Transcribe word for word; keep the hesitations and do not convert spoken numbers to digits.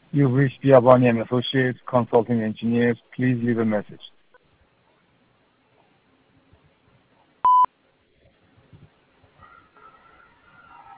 You've reached the Abani and Associates Consulting Engineers. Please leave a message.